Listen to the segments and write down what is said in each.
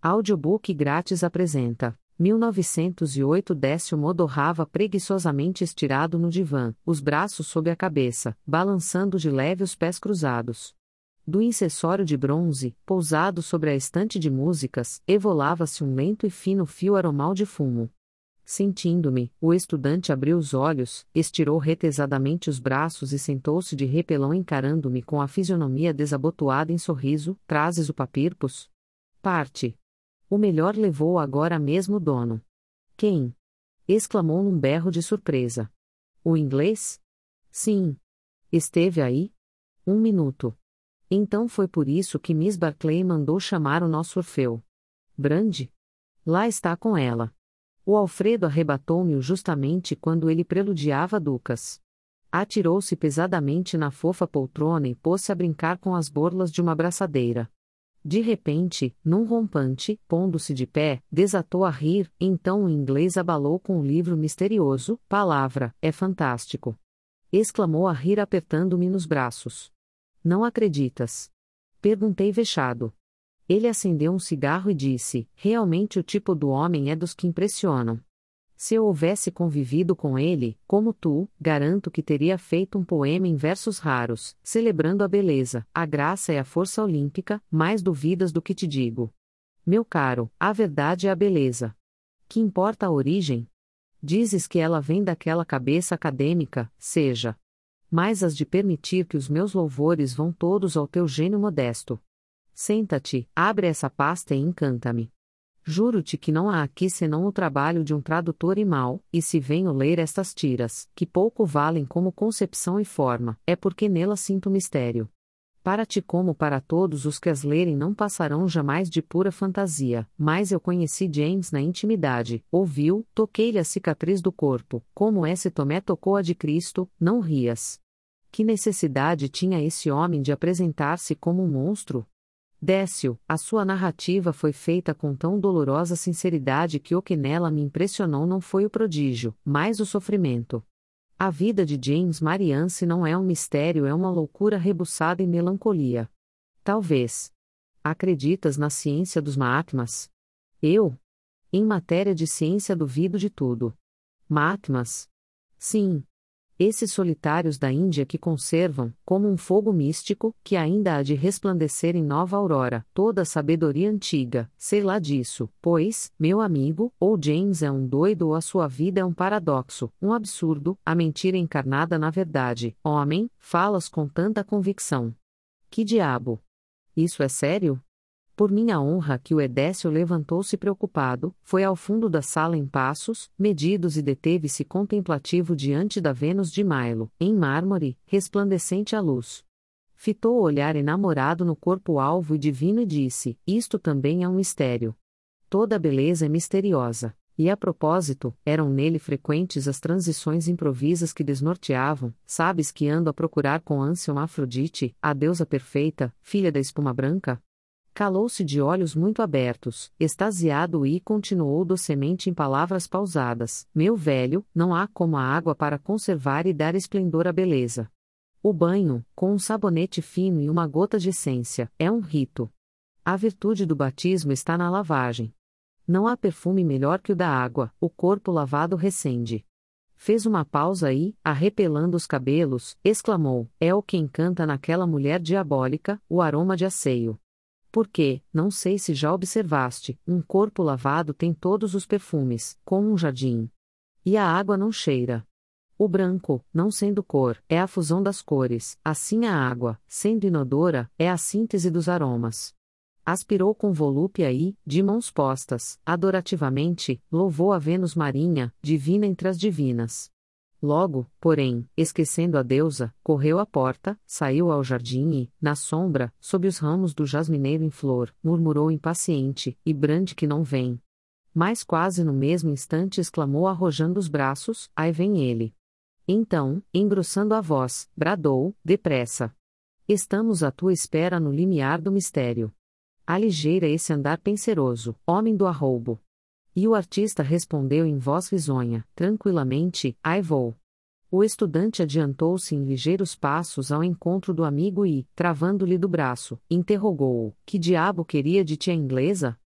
Audiobook grátis apresenta 1908. Décio modorrava preguiçosamente estirado no divã, os braços sob a cabeça, balançando de leve os pés cruzados. Do incessório de bronze, pousado sobre a estante de músicas, evolava-se um lento e fino fio aromal de fumo. Sentindo-me, o estudante abriu os olhos, estirou retesadamente os braços e sentou-se de repelão encarando-me com a fisionomia desabotoada em sorriso. Trazes o papirpos? Parte. O melhor levou agora mesmo o dono. Quem? Exclamou num berro de surpresa. O inglês? Sim. Esteve aí? 1 minuto. Então foi por isso que Miss Barclay mandou chamar o nosso Orfeu. Brande? Lá está com ela. O Alfredo arrebatou-me-o justamente quando ele preludiava Ducas. Atirou-se pesadamente na fofa poltrona e pôs-se a brincar com as borlas de uma braçadeira. De repente, num rompante, pondo-se de pé, desatou a rir, então o inglês abalou com o livro misterioso. Palavra, é fantástico! Exclamou a rir apertando-me nos braços. Não acreditas? Perguntei vexado. Ele acendeu um cigarro e disse, realmente o tipo do homem é dos que impressionam. Se eu houvesse convivido com ele, como tu, garanto que teria feito um poema em versos raros, celebrando a beleza, a graça e a força olímpica. Mais duvidas do que te digo. Meu caro, a verdade é a beleza. Que importa a origem? Dizes que ela vem daquela cabeça acadêmica, seja. Mas has de permitir que os meus louvores vão todos ao teu gênio modesto. Senta-te, abre essa pasta e encanta-me. Juro-te que não há aqui senão o trabalho de um tradutor e mal, e se venho ler estas tiras, que pouco valem como concepção e forma, é porque nelas sinto mistério. Para ti como para todos os que as lerem não passarão jamais de pura fantasia, mas eu conheci James na intimidade, ouviu, toquei-lhe a cicatriz do corpo, como esse Tomé tocou a de Cristo. Não rias. Que necessidade tinha esse homem de apresentar-se como um monstro? Décio, a sua narrativa foi feita com tão dolorosa sinceridade que o que nela me impressionou não foi o prodígio, mas o sofrimento. A vida de James Mariance não é um mistério, é uma loucura rebuçada em melancolia. Talvez. Acreditas na ciência dos Mahatmas? Eu? Em matéria de ciência duvido de tudo. Mahatmas? Sim. Esses solitários da Índia que conservam, como um fogo místico, que ainda há de resplandecer em nova aurora, toda a sabedoria antiga, sei lá disso, pois, meu amigo, ou James é um doido ou a sua vida é um paradoxo, um absurdo, a mentira encarnada na verdade. Homem, falas com tanta convicção. Que diabo? Isso é sério? Por minha honra que o Edécio levantou-se preocupado, foi ao fundo da sala em passos, medidos e deteve-se contemplativo diante da Vênus de Milo, em mármore, resplandecente à luz. Fitou o olhar enamorado no corpo alvo e divino e disse, isto também é um mistério. Toda a beleza é misteriosa. E a propósito, eram nele frequentes as transições improvisas que desnorteavam. Sabes que ando a procurar com ânsia uma Afrodite, a deusa perfeita, filha da espuma branca? Calou-se de olhos muito abertos, extasiado e continuou docemente em palavras pausadas. Meu velho, não há como a água para conservar e dar esplendor à beleza. O banho, com um sabonete fino e uma gota de essência, é um rito. A virtude do batismo está na lavagem. Não há perfume melhor que o da água, o corpo lavado recende. Fez uma pausa e, arrepelando os cabelos, exclamou, é o que encanta naquela mulher diabólica, o aroma de asseio. Porque, não sei se já observaste, um corpo lavado tem todos os perfumes, como um jardim. E a água não cheira. O branco, não sendo cor, é a fusão das cores, assim a água, sendo inodora, é a síntese dos aromas. Aspirou com volúpia e, de mãos postas, adorativamente, louvou a Vênus marinha, divina entre as divinas. Logo, porém, esquecendo a deusa, correu à porta, saiu ao jardim e, na sombra, sob os ramos do jasmineiro em flor, murmurou impaciente, e brande que não vem. Mas quase no mesmo instante exclamou arrojando os braços, aí vem ele. Então, engrossando a voz, bradou, depressa. Estamos à tua espera no limiar do mistério. Aligeira esse andar penseroso, homem do arroubo. E o artista respondeu em voz risonha, tranquilamente, ai vou. O estudante adiantou-se em ligeiros passos ao encontro do amigo e, travando-lhe do braço, interrogou-o, que diabo queria de ti a inglesa?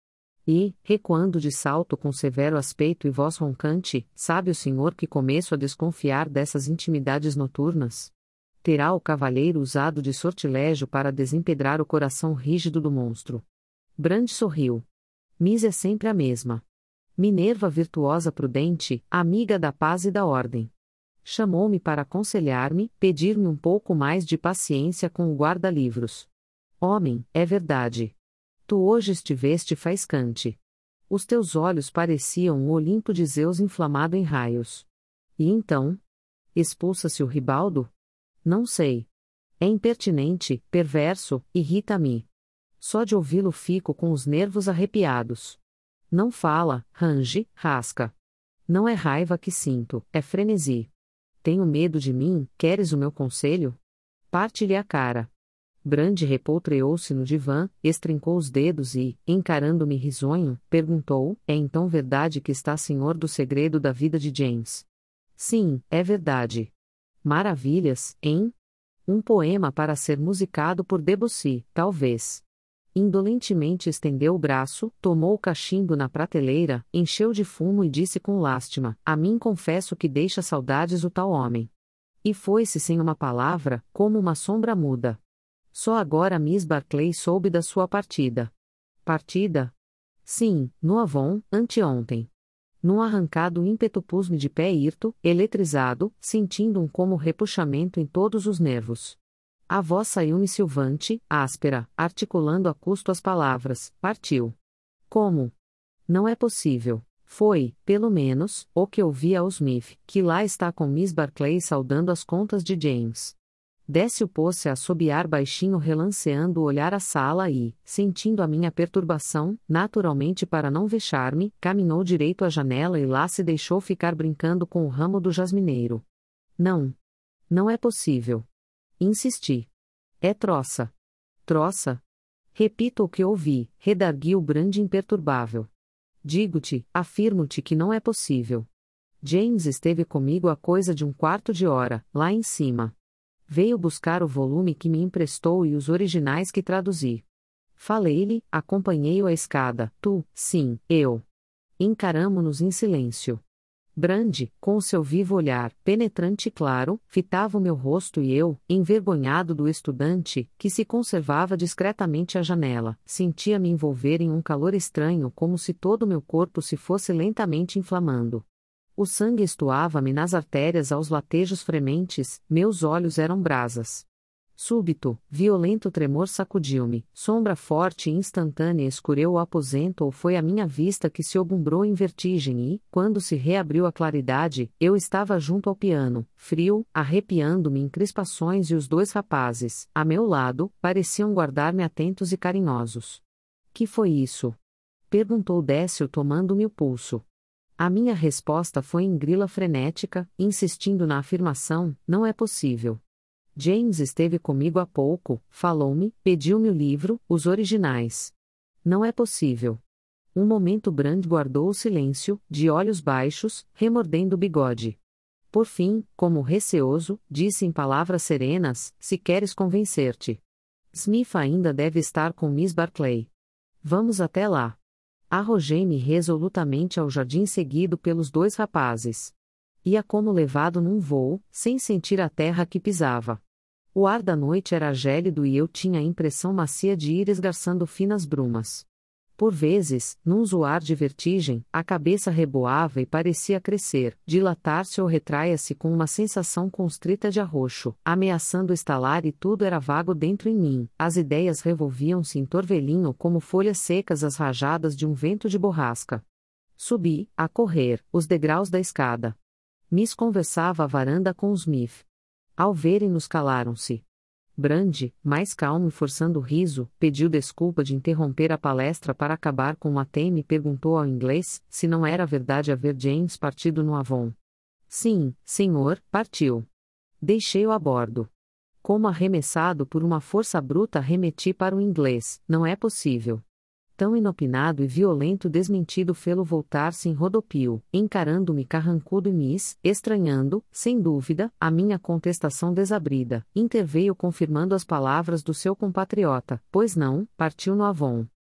E, recuando de salto com severo aspecto e voz roncante, sabe o senhor que começo a desconfiar dessas intimidades noturnas? Terá o cavalheiro usado de sortilégio para desempedrar o coração rígido do monstro. Brand sorriu. Miss é sempre a mesma. Minerva virtuosa prudente, amiga da paz e da ordem. Chamou-me para aconselhar-me, pedir-me um pouco mais de paciência com o guarda-livros. Homem, é verdade. Tu hoje estiveste faiscante. Os teus olhos pareciam o Olimpo de Zeus inflamado em raios. E então? Expulsa-se o ribaldo? Não sei. É impertinente, perverso, irrita-me. Só de ouvi-lo fico com os nervos arrepiados. Não fala, range, rasca. Não é raiva que sinto, é frenesi. Tenho medo de mim, queres o meu conselho? Parte-lhe a cara. Brand repoltreou-se no divã, estrincou os dedos e, encarando-me risonho, perguntou: é então verdade que está senhor do segredo da vida de James? Sim, é verdade. Maravilhas, hein? Um poema para ser musicado por Debussy, talvez. Indolentemente estendeu o braço, tomou o cachimbo na prateleira, encheu de fumo e disse com lástima: a mim confesso que deixa saudades o tal homem. E foi-se sem uma palavra, como uma sombra muda. Só agora Miss Barclay soube da sua partida. Partida? Sim, no Avon, anteontem. Num arrancado ímpeto pus-me de pé hirto, eletrizado, sentindo um como repuxamento em todos os nervos. A voz saiu-me silvante, áspera, articulando a custo as palavras: partiu. Como? Não é possível. Foi, pelo menos, o que ouvi ao Smith, que lá está com Miss Barclay saudando as contas de James. Décio pôs-se a assobiar baixinho, relanceando o olhar à sala e, sentindo a minha perturbação, naturalmente para não vexar-me, caminhou direito à janela e lá se deixou ficar brincando com o ramo do jasmineiro. Não. Não é possível. Insisti. É troça. Troça? Repito o que ouvi, redarguiu Brand imperturbável. Digo-te, afirmo-te que não é possível. James esteve comigo há coisa de um quarto de hora, lá em cima. Veio buscar o volume que me emprestou e os originais que traduzi. Falei-lhe, acompanhei-o à escada, tu, sim, eu. Encaramo-nos em silêncio. Brand, com o seu vivo olhar, penetrante e claro, fitava o meu rosto e eu, envergonhado do estudante, que se conservava discretamente à janela, sentia-me envolver em um calor estranho como se todo o meu corpo se fosse lentamente inflamando. O sangue estuava-me nas artérias aos latejos frementes, meus olhos eram brasas. Súbito, violento tremor sacudiu-me, sombra forte e instantânea escureceu o aposento ou foi a minha vista que se obumbrou em vertigem e, quando se reabriu a claridade, eu estava junto ao piano, frio, arrepiando-me em crispações e os dois rapazes, a meu lado, pareciam guardar-me atentos e carinhosos. Que foi isso? Perguntou Décio tomando-me o pulso. A minha resposta foi em grila frenética, insistindo na afirmação: não é possível. James esteve comigo há pouco, falou-me, pediu-me o livro, os originais. Não é possível. Um momento Brand guardou o silêncio, de olhos baixos, remordendo o bigode. Por fim, como receoso, disse em palavras serenas: se queres convencer-te. Smith ainda deve estar com Miss Barclay. Vamos até lá. Arrojei-me resolutamente ao jardim seguido pelos dois rapazes. Ia como levado num voo, sem sentir a terra que pisava. O ar da noite era gélido e eu tinha a impressão macia de ir esgarçando finas brumas. Por vezes, num zoar de vertigem, a cabeça reboava e parecia crescer, dilatar-se ou retraia-se com uma sensação constrita de arroxo, ameaçando estalar e tudo era vago dentro em mim, as ideias revolviam-se em torvelinho como folhas secas às rajadas de um vento de borrasca. Subi, a correr, os degraus da escada. Miss conversava à varanda com os Smith. Ao verem-nos calaram-se. Brand, mais calmo e forçando o riso, pediu desculpa de interromper a palestra para acabar com uma tema e perguntou ao inglês se não era verdade haver James partido no Avon. Sim, senhor, partiu. Deixei-o a bordo. Como arremessado por uma força bruta remeti para o inglês: não é possível. Tão inopinado e violento desmentido fê-lo voltar-se em rodopio, encarando-me carrancudo e Miss, estranhando, sem dúvida, a minha contestação desabrida, interveio confirmando as palavras do seu compatriota: pois não, partiu no Avon.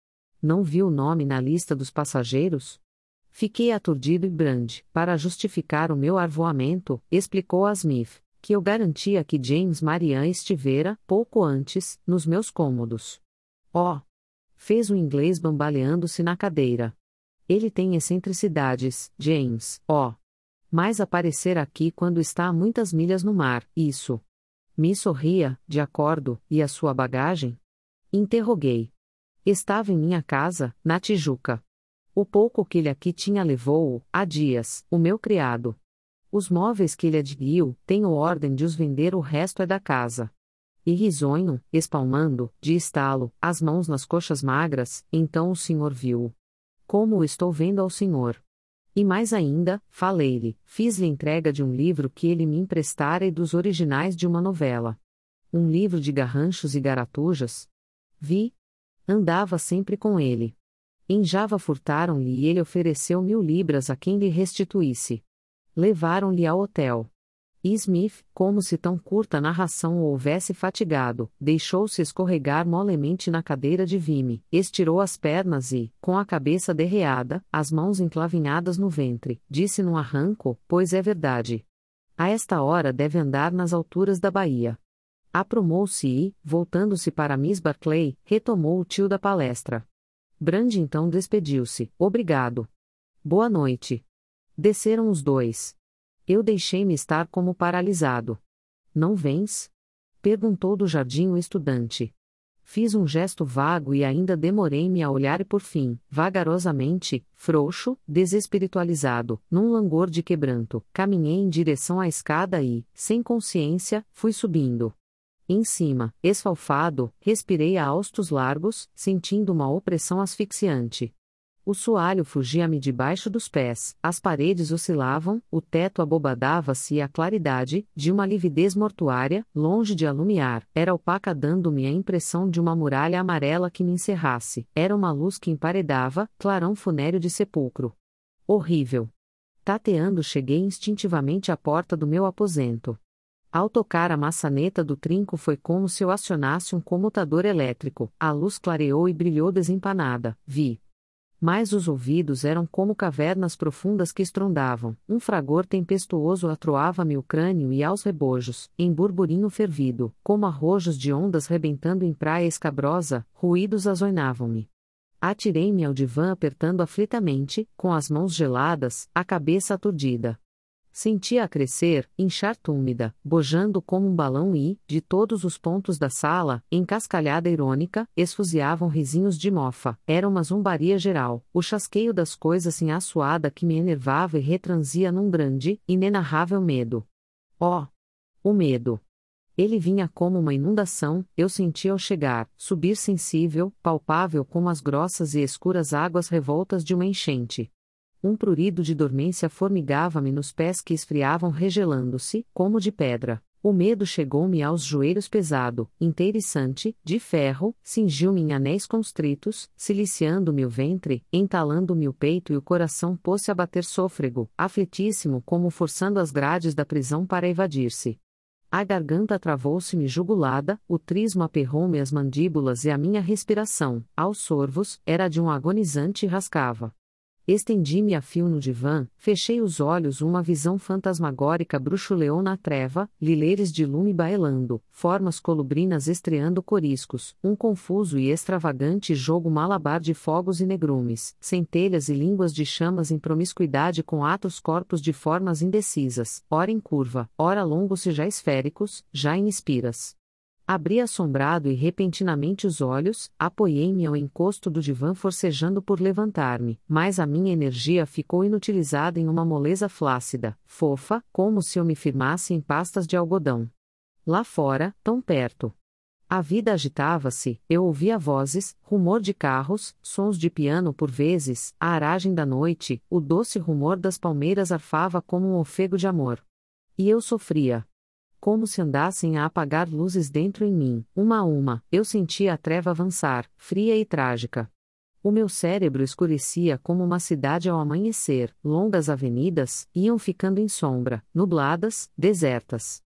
Não vi o nome na lista dos passageiros? Fiquei aturdido e Brand, para justificar o meu arvoamento, explicou a Smith, que eu garantia que James Marian estivera, pouco antes, nos meus cômodos. Oh! Fez o inglês bambaleando-se na cadeira. Ele tem excentricidades, James, oh! Mas aparecer aqui quando está a muitas milhas no mar, isso. Me sorria, de acordo, e a sua bagagem? Interroguei. Estava em minha casa, na Tijuca. O pouco que ele aqui tinha levou-o, há dias, o meu criado. Os móveis que ele adquiriu, tenho ordem de os vender, o resto é da casa. E risonho, espalmando, de estalo, as mãos nas coxas magras, então o senhor viu-o. Como o estou vendo ao senhor. E mais ainda, falei-lhe, fiz-lhe entrega de um livro que ele me emprestara e dos originais de uma novela. Um livro de garranchos e garatujas. Vi. Andava sempre com ele. Em Java furtaram-lhe e ele ofereceu 1000 libras a quem lhe restituísse. Levaram-lhe ao hotel. E Smith, como se tão curta narração o houvesse fatigado, deixou-se escorregar molemente na cadeira de vime, estirou as pernas e, com a cabeça derreada, as mãos enclavinhadas no ventre, disse num arranco, pois é verdade. A esta hora deve andar nas alturas da Bahia. Aprumou-se e, voltando-se para Miss Barclay, retomou o tio da palestra. Brand então despediu-se, obrigado. Boa noite. Desceram os dois. Eu deixei-me estar como paralisado. Não vens? Perguntou do jardim o estudante. Fiz um gesto vago e ainda demorei-me a olhar e por fim, vagarosamente, frouxo, desespiritualizado, num langor de quebranto, caminhei em direção à escada e, sem consciência, fui subindo. Em cima, esfalfado, respirei a haustos largos, sentindo uma opressão asfixiante. O soalho fugia-me debaixo dos pés, as paredes oscilavam, o teto abobadava-se e a claridade, de uma lividez mortuária, longe de alumiar, era opaca dando-me a impressão de uma muralha amarela que me encerrasse, era uma luz que emparedava, clarão funéreo de sepulcro. Horrível. Tateando cheguei instintivamente à porta do meu aposento. Ao tocar a maçaneta do trinco foi como se eu acionasse um comutador elétrico, a luz clareou e brilhou desempanada, vi. Mas os ouvidos eram como cavernas profundas que estrondavam, um fragor tempestuoso atroava-me o crânio e aos rebojos, em burburinho fervido, como arrojos de ondas rebentando em praia escabrosa, ruídos azoinavam-me. Atirei-me ao divã apertando aflitamente, com as mãos geladas, a cabeça aturdida. Sentia-a crescer, inchar túmida, bojando como um balão e, de todos os pontos da sala, em cascalhada irônica, esfuziavam risinhos de mofa. Era uma zombaria geral, o chasqueio das coisas em assoada que me enervava e retransia num grande, inenarrável medo. Oh! O medo! Ele vinha como uma inundação, eu sentia ao chegar, subir sensível, palpável como as grossas e escuras águas revoltas de uma enchente. Um prurido de dormência formigava-me nos pés que esfriavam regelando-se, como de pedra. O medo chegou-me aos joelhos pesado, inteiriçante, de ferro, cingiu-me em anéis constritos, ciliciando-me o ventre, entalando-me o peito e o coração pôs-se a bater sôfrego, aflitíssimo como forçando as grades da prisão para evadir-se. A garganta travou-se-me jugulada, o trismo aperrou-me as mandíbulas e a minha respiração, aos sorvos, era de um agonizante e rascava. Estendi-me a fio no divã, fechei os olhos, uma visão fantasmagórica bruxuleou na treva, lileires de lume bailando, formas colubrinas estreando coriscos, um confuso e extravagante jogo malabar de fogos e negrumes, centelhas e línguas de chamas em promiscuidade com atos corpos de formas indecisas, ora em curva, ora longos e já esféricos, já em espiras. Abri assombrado e repentinamente os olhos, apoiei-me ao encosto do divã forcejando por levantar-me, mas a minha energia ficou inutilizada em uma moleza flácida, fofa, como se eu me firmasse em pastas de algodão. Lá fora, tão perto. A vida agitava-se, eu ouvia vozes, rumor de carros, sons de piano por vezes, a aragem da noite, o doce rumor das palmeiras arfava como um ofego de amor. E eu sofria. Como se andassem a apagar luzes dentro em mim, uma a uma, eu sentia a treva avançar, fria e trágica. O meu cérebro escurecia como uma cidade ao amanhecer, longas avenidas, iam ficando em sombra, nubladas, desertas.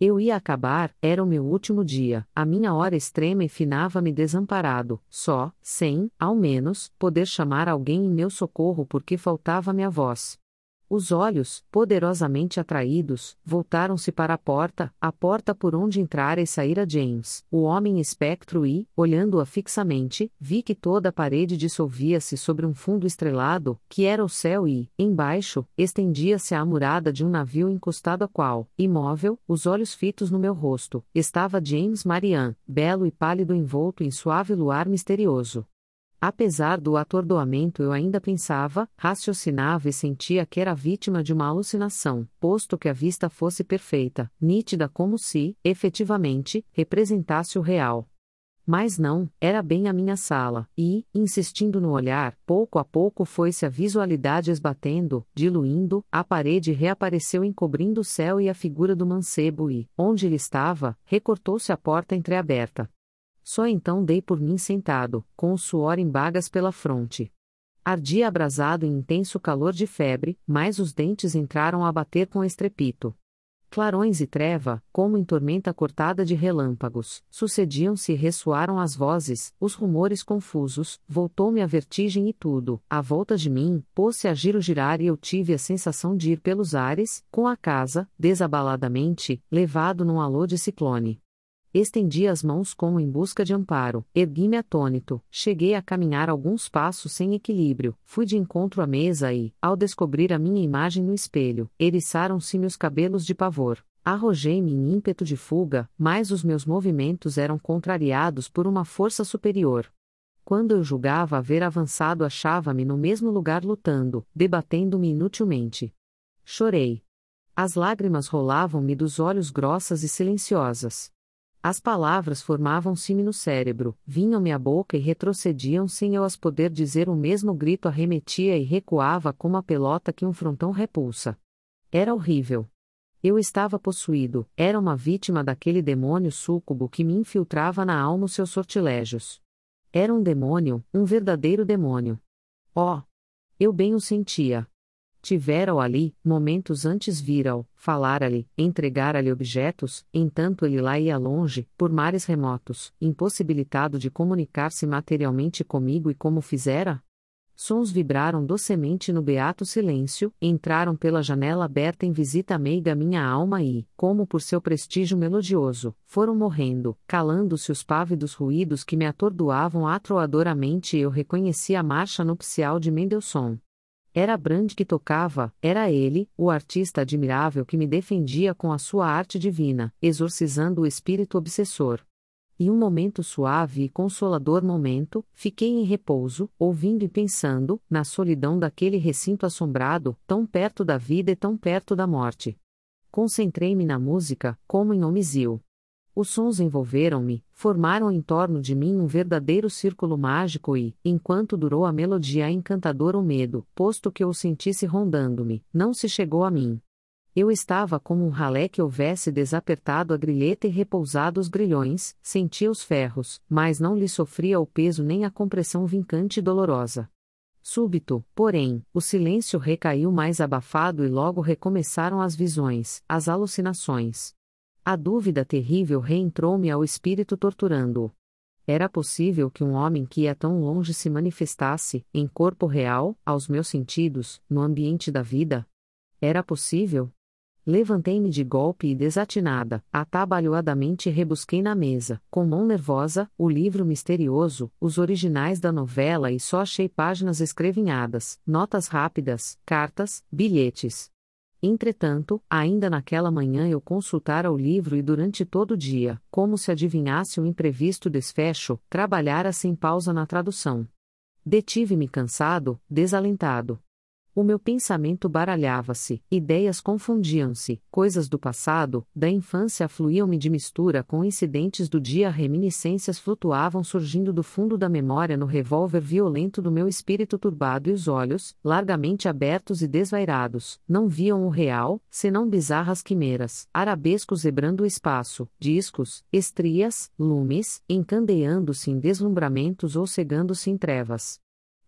Eu ia acabar, era o meu último dia, a minha hora extrema e finava-me desamparado, só, sem, ao menos, poder chamar alguém em meu socorro porque faltava-me a voz. Os olhos, poderosamente atraídos, voltaram-se para a porta por onde entrara e saíra James, o homem espectro e, olhando-a fixamente, vi que toda a parede dissolvia-se sobre um fundo estrelado, que era o céu e, embaixo, estendia-se a amurada de um navio encostado a qual, imóvel, os olhos fitos no meu rosto, estava James Marian, belo e pálido envolto em suave luar misterioso. Apesar do atordoamento, eu ainda pensava, raciocinava e sentia que era vítima de uma alucinação, posto que a vista fosse perfeita, nítida como se, efetivamente, representasse o real. Mas não, era bem a minha sala, e, insistindo no olhar, pouco a pouco foi-se a visualidade esbatendo, diluindo, a parede reapareceu encobrindo o céu e a figura do mancebo e, onde ele estava, recortou-se a porta entreaberta. Só então dei por mim sentado, com o suor em bagas pela fronte. Ardia abrasado em intenso calor de febre, mas os dentes entraram a bater com estrepito. Clarões e treva, como em tormenta cortada de relâmpagos, sucediam-se e ressoaram as vozes, os rumores confusos, voltou-me a vertigem e tudo, à volta de mim, pôs-se a girar e eu tive a sensação de ir pelos ares, com a casa, desabaladamente, levado num alô de ciclone. Estendi as mãos como em busca de amparo, ergui-me atônito, cheguei a caminhar alguns passos sem equilíbrio, fui de encontro à mesa e, ao descobrir a minha imagem no espelho, eriçaram-se-me os cabelos de pavor. Arrojei-me em ímpeto de fuga, mas os meus movimentos eram contrariados por uma força superior. Quando eu julgava haver avançado, achava-me no mesmo lugar lutando, debatendo-me inutilmente. Chorei. As lágrimas rolavam-me dos olhos grossas e silenciosas. As palavras formavam-se-me no cérebro, vinham-me à boca e retrocediam sem eu as poder dizer. O mesmo grito arremetia e recuava como a pelota que um frontão repulsa. Era horrível. Eu estava possuído, era uma vítima daquele demônio súcubo que me infiltrava na alma os seus sortilégios. Era um demônio, um verdadeiro demônio. Oh! Eu bem o sentia. Tivera-o ali, momentos antes vira-o, falara-lhe, entregara-lhe objetos, entanto ele lá ia longe, por mares remotos, impossibilitado de comunicar-se materialmente comigo e como fizera? Sons vibraram docemente no beato silêncio, entraram pela janela aberta em visita meiga à minha alma e, como por seu prestígio melodioso, foram morrendo, calando-se os pávidos ruídos que me atordoavam atroadoramente e eu reconheci a marcha nupcial de Mendelssohn. Era Brand que tocava, era ele, o artista admirável que me defendia com a sua arte divina, exorcizando o espírito obsessor. E um momento suave e consolador momento, fiquei em repouso, ouvindo e pensando, na solidão daquele recinto assombrado, tão perto da vida e tão perto da morte. Concentrei-me na música, como em homisil. Os sons envolveram-me, formaram em torno de mim um verdadeiro círculo mágico e, enquanto durou a melodia encantadora, o medo, posto que eu o sentisse rondando-me, não se chegou a mim. Eu estava como um ralé que houvesse desapertado a grilheta e repousado os grilhões, sentia os ferros, mas não lhe sofria o peso nem a compressão vincante e dolorosa. Súbito, porém, o silêncio recaiu mais abafado e logo recomeçaram as visões, as alucinações. A dúvida terrível reentrou-me ao espírito torturando-o. Era possível que um homem que ia tão longe se manifestasse, em corpo real, aos meus sentidos, no ambiente da vida? Era possível? Levantei-me de golpe e desatinada, atabalhoadamente rebusquei na mesa, com mão nervosa, o livro misterioso, os originais da novela e só achei páginas escrevinhadas, notas rápidas, cartas, bilhetes. Entretanto, ainda naquela manhã eu consultara o livro e durante todo o dia, como se adivinhasse um imprevisto desfecho, trabalhara sem pausa na tradução. Detive-me cansado, desalentado. O meu pensamento baralhava-se, ideias confundiam-se, coisas do passado, da infância afluíam-me de mistura com incidentes do dia, reminiscências flutuavam surgindo do fundo da memória no revólver violento do meu espírito turbado e os olhos, largamente abertos e desvairados, não viam o real, senão bizarras quimeras, arabescos zebrando o espaço, discos, estrias, lumes, encandeando-se em deslumbramentos ou cegando-se em trevas.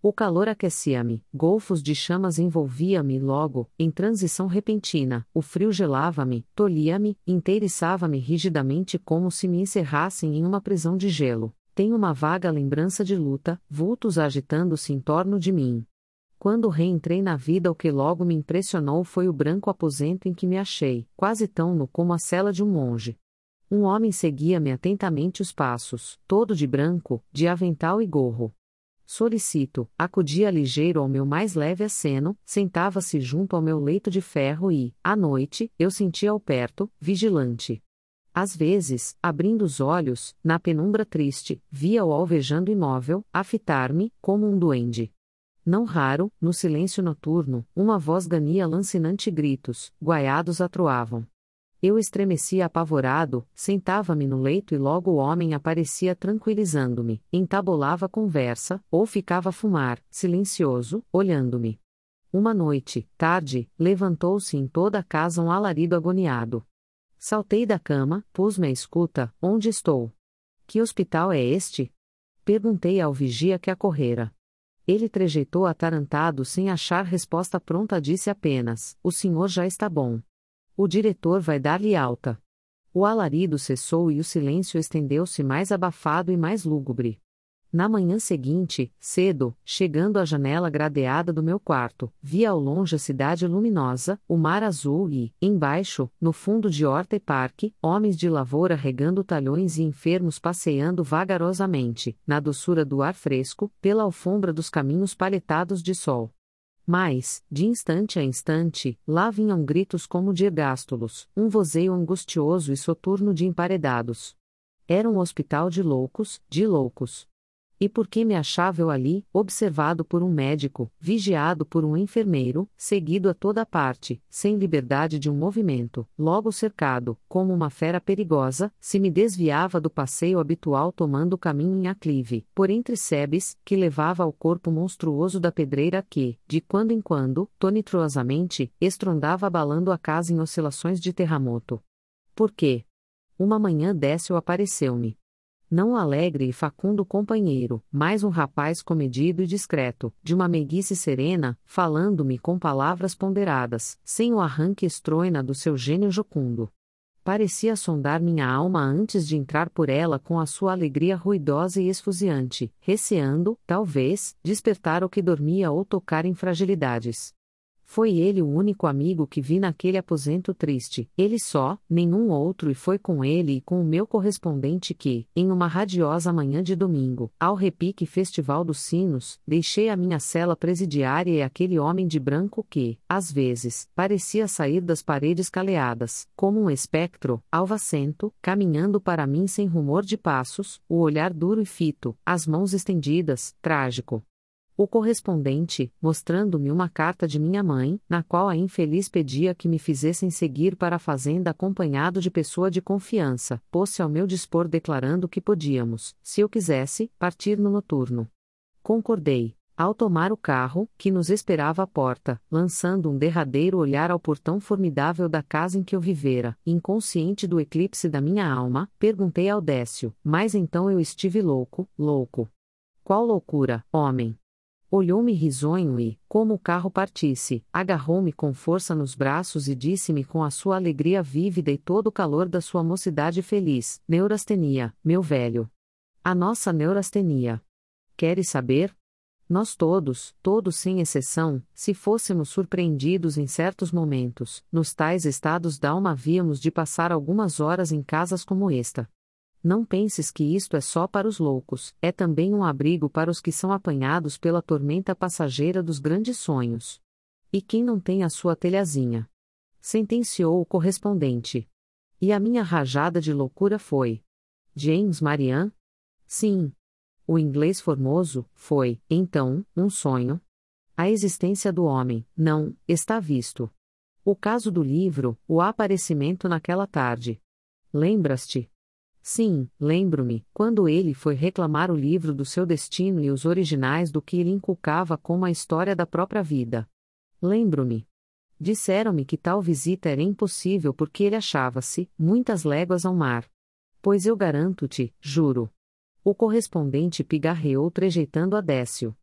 O calor aquecia-me, golfos de chamas envolvia-me e logo, em transição repentina, o frio gelava-me, tolhia-me, inteiriçava-me rigidamente como se me encerrassem em uma prisão de gelo. Tenho uma vaga lembrança de luta, vultos agitando-se em torno de mim. Quando reentrei na vida, o que logo me impressionou foi o branco aposento em que me achei, quase tão nu como a cela de um monge. Um homem seguia-me atentamente os passos, todo de branco, de avental e gorro. Solicito, acudia ligeiro ao meu mais leve aceno, sentava-se junto ao meu leito de ferro e, à noite, eu sentia-o perto, vigilante. Às vezes, abrindo os olhos, na penumbra triste, via-o alvejando imóvel, a fitar-me, como um duende. Não raro, no silêncio noturno, uma voz gania lancinante gritos, guaiados atroavam. Eu estremecia apavorado, sentava-me no leito e logo o homem aparecia tranquilizando-me, entabolava conversa, ou ficava a fumar, silencioso, olhando-me. Uma noite, tarde, levantou-se em toda a casa um alarido agoniado. Saltei da cama, pus-me à escuta, onde estou? Que hospital é este? Perguntei ao vigia que acorrera. Ele trejeitou atarantado sem achar resposta pronta, disse apenas, o senhor já está bom. O diretor vai dar-lhe alta. O alarido cessou e o silêncio estendeu-se mais abafado e mais lúgubre. Na manhã seguinte, cedo, chegando à janela gradeada do meu quarto, via ao longe a cidade luminosa, o mar azul e, embaixo, no fundo de horta e parque, homens de lavoura regando talhões e enfermos passeando vagarosamente, na doçura do ar fresco, pela alfombra dos caminhos palhetados de sol. Mas, de instante a instante, lá vinham gritos como de ergástulos, um vozeio angustioso e soturno de emparedados. Era um hospital de loucos, de loucos. E por que me achava eu ali, observado por um médico, vigiado por um enfermeiro, seguido a toda parte, sem liberdade de um movimento, logo cercado, como uma fera perigosa, se me desviava do passeio habitual tomando o caminho em aclive, por entre sebes, que levava ao corpo monstruoso da pedreira que, de quando em quando, tonitruosamente, estrondava abalando a casa em oscilações de terremoto. Por quê? Uma manhã décil apareceu-me. Não um alegre e facundo companheiro, mas um rapaz comedido e discreto, de uma meiguice serena, falando-me com palavras ponderadas, sem o arranque estroina do seu gênio jocundo. Parecia sondar minha alma antes de entrar por ela com a sua alegria ruidosa e esfuziante, receando, talvez, despertar o que dormia ou tocar em fragilidades. Foi ele o único amigo que vi naquele aposento triste, ele só, nenhum outro, e foi com ele e com o meu correspondente que, em uma radiosa manhã de domingo, ao repique festival dos sinos, deixei a minha cela presidiária e aquele homem de branco que, às vezes, parecia sair das paredes caleadas, como um espectro, alvacento, caminhando para mim sem rumor de passos, o olhar duro e fito, as mãos estendidas, trágico. O correspondente, mostrando-me uma carta de minha mãe, na qual a infeliz pedia que me fizessem seguir para a fazenda acompanhado de pessoa de confiança, pôs-se ao meu dispor declarando que podíamos, se eu quisesse, partir no noturno. Concordei. Ao tomar o carro, que nos esperava à porta, lançando um derradeiro olhar ao portão formidável da casa em que eu vivera, inconsciente do eclipse da minha alma, perguntei ao Décio, mas então eu estive louco, louco. Qual loucura, homem? Olhou-me risonho e, como o carro partisse, agarrou-me com força nos braços e disse-me com a sua alegria vívida e todo o calor da sua mocidade feliz: neurastenia, meu velho. A nossa neurastenia. Queres saber? Nós todos, todos sem exceção, se fôssemos surpreendidos em certos momentos, nos tais estados d'alma havíamos de passar algumas horas em casas como esta. Não penses que isto é só para os loucos, é também um abrigo para os que são apanhados pela tormenta passageira dos grandes sonhos. E quem não tem a sua telhazinha? Sentenciou o correspondente. E a minha rajada de loucura foi: James Marian? Sim. O inglês formoso, foi, então, um sonho? A existência do homem, não, está visto. O caso do livro, o aparecimento naquela tarde. Lembras-te? Sim, lembro-me, quando ele foi reclamar o livro do seu destino e os originais do que ele inculcava como a história da própria vida. Lembro-me. Disseram-me que tal visita era impossível porque ele achava-se muitas léguas ao mar. Pois eu garanto-te, juro. O correspondente pigarreou trejeitando a Décio.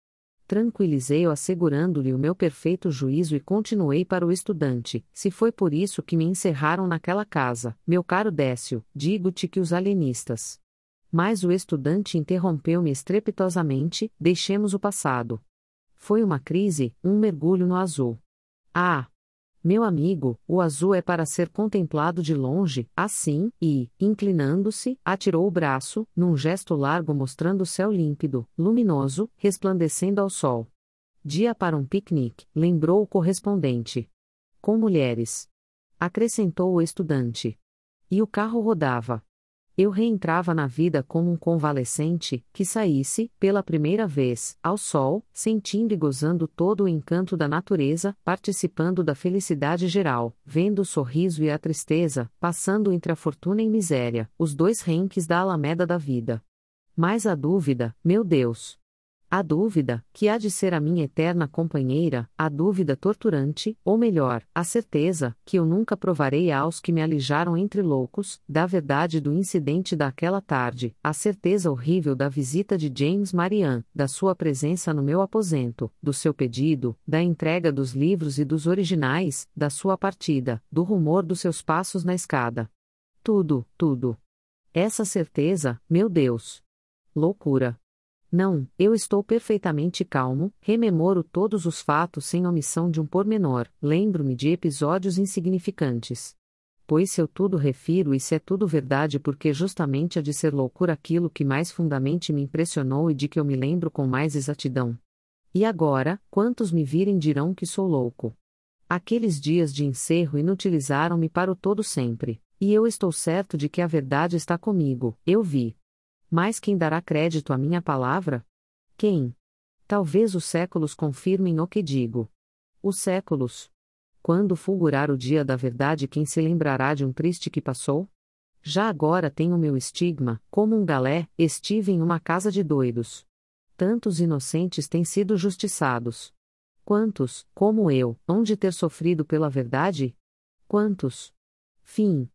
Tranquilizei-o assegurando-lhe o meu perfeito juízo e continuei para o estudante: se foi por isso que me encerraram naquela casa, meu caro Décio, digo-te que os alienistas. Mas o estudante interrompeu-me estrepitosamente: deixemos o passado. Foi uma crise, um mergulho no azul. Ah! Meu amigo, o azul é para ser contemplado de longe, assim, e, inclinando-se, atirou o braço, num gesto largo mostrando o céu límpido, luminoso, resplandecendo ao sol. Dia para um piquenique, lembrou o correspondente. Com mulheres. Acrescentou o estudante. E o carro rodava. Eu reentrava na vida como um convalescente, que saísse, pela primeira vez, ao sol, sentindo e gozando todo o encanto da natureza, participando da felicidade geral, vendo o sorriso e a tristeza, passando entre a fortuna e miséria, os dois renques da alameda da vida. Mas a dúvida, meu Deus! A dúvida, que há de ser a minha eterna companheira, a dúvida torturante, ou melhor, a certeza, que eu nunca provarei aos que me alijaram entre loucos, da verdade do incidente daquela tarde, a certeza horrível da visita de James Marian, da sua presença no meu aposento, do seu pedido, da entrega dos livros e dos originais, da sua partida, do rumor dos seus passos na escada. Tudo, tudo. Essa certeza, meu Deus! Loucura! Não, eu estou perfeitamente calmo, rememoro todos os fatos sem omissão de um pormenor, lembro-me de episódios insignificantes. Pois se eu tudo refiro e se é tudo verdade porque justamente há de ser loucura aquilo que mais fundamente me impressionou e de que eu me lembro com mais exatidão. E agora, quantos me virem dirão que sou louco. Aqueles dias de encerro inutilizaram-me para o todo sempre, e eu estou certo de que a verdade está comigo, eu vi. Mas quem dará crédito à minha palavra? Quem? Talvez os séculos confirmem o que digo. Os séculos. Quando fulgurar o dia da verdade, quem se lembrará de um triste que passou? Já agora tenho meu estigma, como um galé, estive em uma casa de doidos. Tantos inocentes têm sido justiçados. Quantos, como eu, hão de ter sofrido pela verdade? Quantos? Fim.